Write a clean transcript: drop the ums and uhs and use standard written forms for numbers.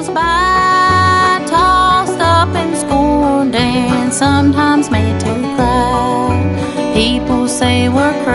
by, tossed up and scorned, and sometimes made to cry. People say we're